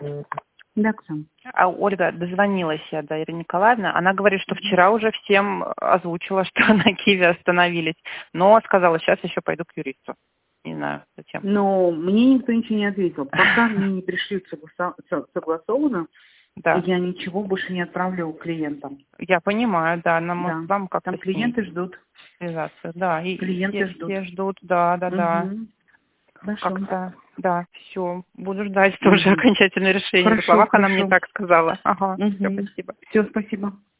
Да, Ксюша. Ольга, дозвонилась я до Ирины Николаевны. Она говорит, что вчера уже всем озвучила, что на Киеве остановились. Но сказала, сейчас еще пойду к юристу. Не знаю, зачем. Но мне никто ничего не ответил. Пока мне не пришлют согласованно, Да. я ничего больше не отправлю клиентам. Я понимаю, да. Нам Да. вам как-то Там клиенты ждут. связаться. Да, и Клиенты все ждут, да. Хорошо. Как-то, да, все. Буду ждать тоже окончательное решение. На Хорошо, словах она мне хорошо. так сказала. Ага, все, спасибо. Все, спасибо.